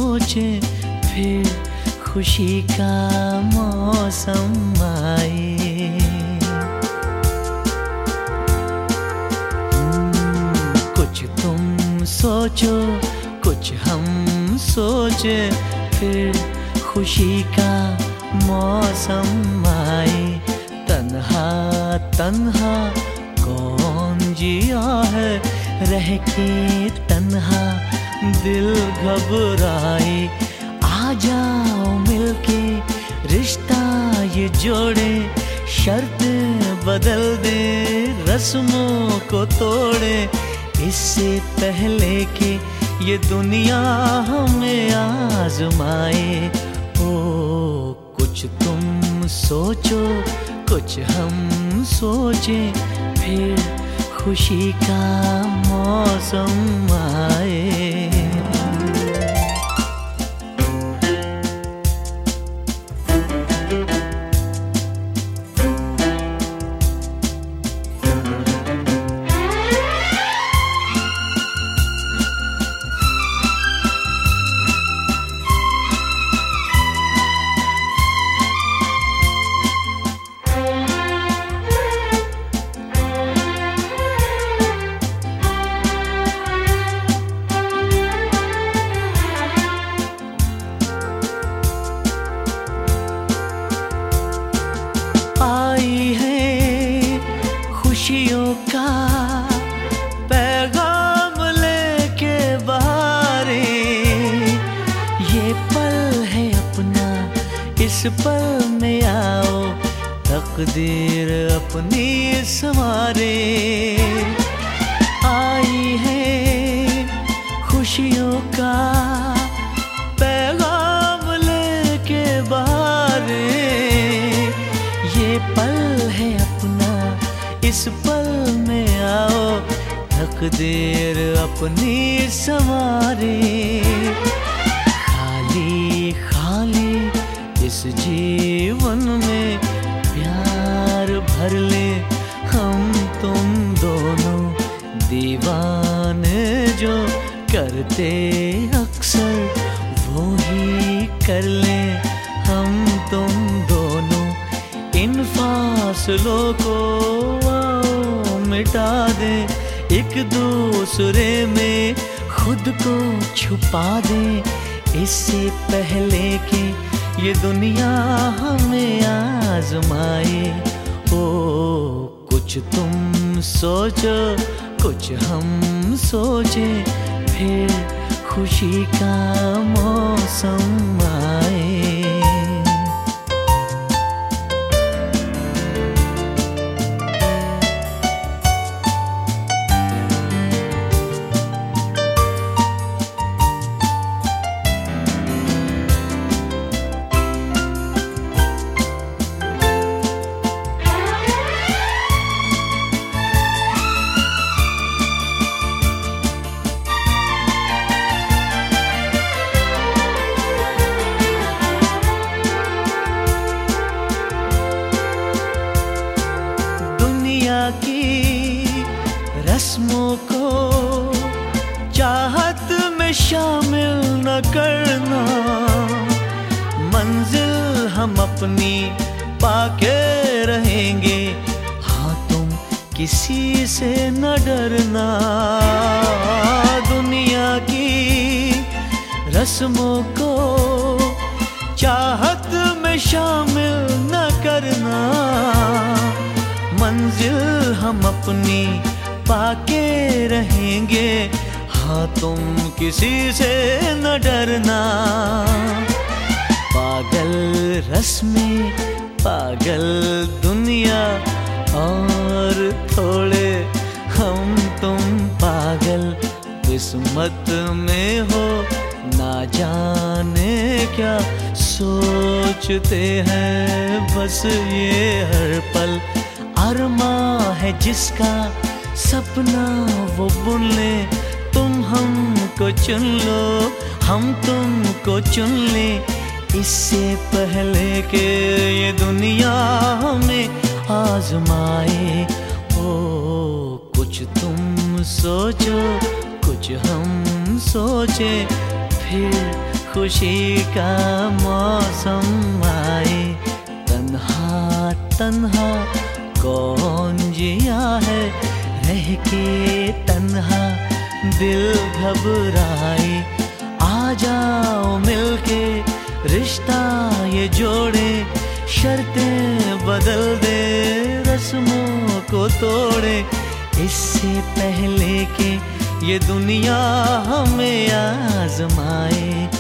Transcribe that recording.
सोचे फिर खुशी का मौसम आए। कुछ तुम सोचो कुछ हम सोचे फिर खुशी का मौसम आए। तन्हा तन्हा कौन जिया है, रह के तन्हा दिल घबराए। आ जाओ मिलके रिश्ता ये जोड़े, शर्त बदल दे रस्मों को तोड़े। इससे पहले कि ये दुनिया हमें आजमाए। ओ कुछ तुम सोचो कुछ हम सोचे फिर खुशी का मौसम आए। आई है खुशियों का पैगाम लेके बहारे। ये पल है अपना, इस पल में आओ तकदीर अपनी संवारे। आई है खुशियों का पैगाम लेके बहारे। ये पल है अपना, इस पल में आओ तकदीर अपनी संवारे। खाली खाली इस जीवन में प्यार भर ले हम तुम दोनों। दीवाने जो करते अक्सर वो ही कर ले हम तुम दोनों। इन फासलों को आओ मिटा दे, एक दूसरे में खुद को छुपा दे। इससे पहले कि ये दुनिया हमें आजमाए। ओ कुछ तुम सोचो कुछ हम सोचे फिर खुशी का मौसम आए। की रस्मों को चाहत में शामिल न करना। मंजिल हम अपनी पाके रहेंगे, हाँ तुम किसी से न डरना। दुनिया की रस्मों को चाहत में शामिल न करना। मंजिल हम अपनी पाके रहेंगे, हाँ तुम किसी से न डरना। पागल रस्में पागल दुनिया और थोड़े हम तुम पागल किस्मत में हो। ना जाने क्या सोचते हैं बस ये हर पल। अरमा है जिसका सपना वो बुन ले। तुम हमको चुन लो हम तुमको चुन ले। इससे पहले कि ये दुनिया हमें आजमाए। ओ कुछ तुम सोचो कुछ हम सोचे फिर खुशी का मौसम आए। तन्हा तन्हा कौन जिया है, रह के तन्हा दिल घबराए। आ जाओ मिलके रिश्ता ये जोड़े, शर्तें बदल दे रस्मों को तोड़े। इससे पहले कि ये दुनिया हमें आजमाए।